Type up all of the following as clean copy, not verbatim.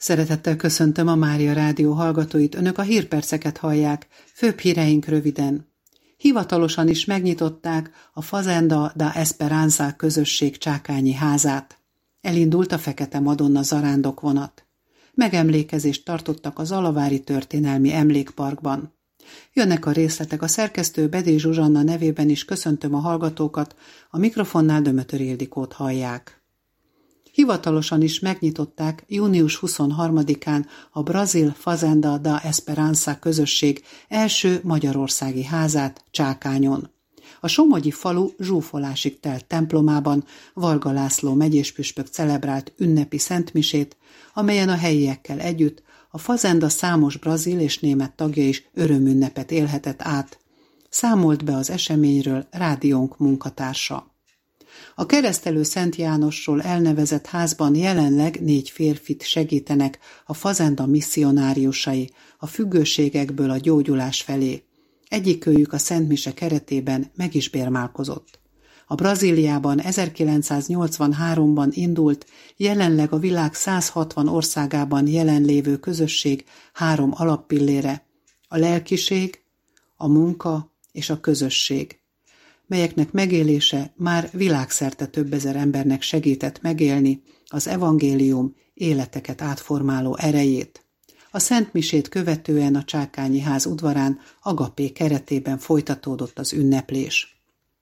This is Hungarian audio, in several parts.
Szeretettel köszöntöm a Mária Rádió hallgatóit, önök a hírperceket hallják, főbb híreink röviden. Hivatalosan is megnyitották a Fazenda da Esperanza közösség csákányi házát. Elindult a Fekete Madonna zarándokvonat. Megemlékezést tartottak a Zalavári Történelmi Emlékparkban. Jönnek a részletek, a szerkesztő Bedély Zsuzsanna nevében is köszöntöm a hallgatókat, a mikrofonnál Dömötör Ildikót hallják. Hivatalosan is megnyitották június 23-án a brazil Fazenda da Esperanza közösség első magyarországi házát Csákányon. A somogyi falu zsúfolásig telt templomában Varga László megyéspüspök celebrált ünnepi szentmisét, amelyen a helyiekkel együtt a Fazenda számos brazil és német tagja is örömünnepet élhetett át. Számolt be az eseményről rádiónk munkatársa. A Keresztelő Szent Jánosról elnevezett házban jelenleg 4 férfit segítenek a Fazenda misszionáriusai a függőségekből a gyógyulás felé. Egyikőjük a szentmise keretében meg is bérmálkozott. A Brazíliában 1983-ban indult, jelenleg a világ 160 országában jelenlévő közösség 3 alappillére: a lelkiség, a munka és a közösség, melyeknek megélése már világszerte több ezer embernek segített megélni az evangélium életeket átformáló erejét. A szentmisét követően a Csákányi ház udvarán Agapé keretében folytatódott az ünneplés.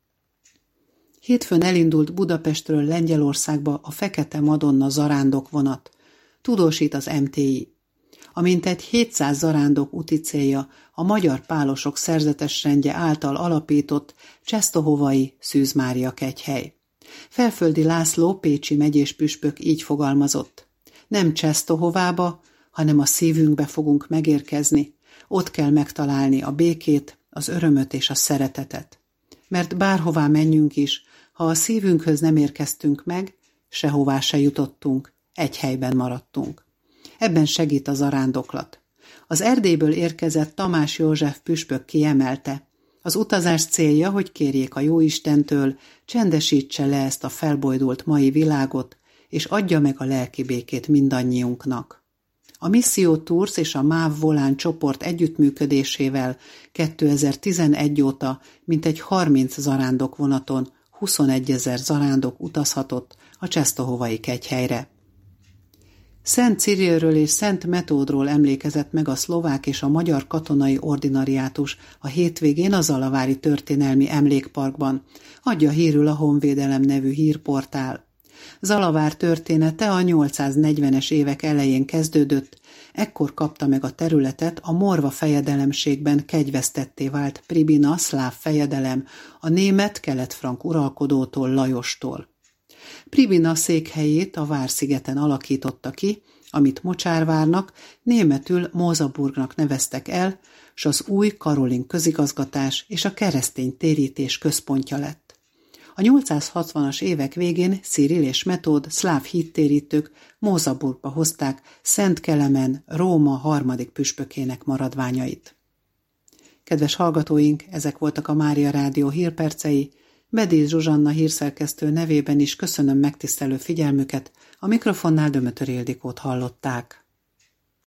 Hétfőn elindult Budapestről Lengyelországba a Fekete Madonna zarándokvonat, tudósít az MTI. A mintegy 700 zarándok úti célja a Magyar Pálosok szerzetesrendje által alapított Czestohovai Szűz Mária kegyhely. Felföldi László pécsi megyéspüspök így fogalmazott: nem Czestohovába, hanem a szívünkbe fogunk megérkezni, ott kell megtalálni a békét, az örömöt és a szeretetet. Mert bárhová menjünk is, ha a szívünkhöz nem érkeztünk meg, sehová se jutottunk, egy helyben maradtunk. Ebben segít a zarándoklat. Az Erdélyből érkezett Tamás József püspök kiemelte: az utazás célja, hogy kérjék a Jóistentől, csendesítse le ezt a felbojdult mai világot, és adja meg a lelki békét mindannyiunknak. A Misszió Tours és a MÁV Volán csoport együttműködésével 2011 óta mintegy 30 zarándokvonaton 21 000 zarándok utazhatott a Czestohovai kegyhelyre. Szent Cirilről és Szent Metódról emlékezett meg a szlovák és a magyar katonai ordinariátus a hétvégén a Zalavári Történelmi Emlékparkban, adja hírül a Honvédelem nevű hírportál. Zalavár története a 840-es évek elején kezdődött, ekkor kapta meg a területet a Morva fejedelemségben kegyvesztetté vált Pribina szláv fejedelem a német kelet-frank uralkodótól, Lajostól. Pribina székhelyét a Várszigeten alakította ki, amit Mocsárvárnak, németül Mózaburgnak neveztek el, s az új Karolin közigazgatás és a keresztény térítés központja lett. A 860-as évek végén Cirill és Metód szláv hittérítők Mózaburgba hozták Szent Kelemen, Róma 3. püspökének maradványait. Kedves hallgatóink, ezek voltak a Mária Rádió hírpercei. Bedély Zsuzsanna hírszerkesztő nevében is köszönöm megtisztelő figyelmüket, a mikrofonnál Dömötör Ildikót hallották.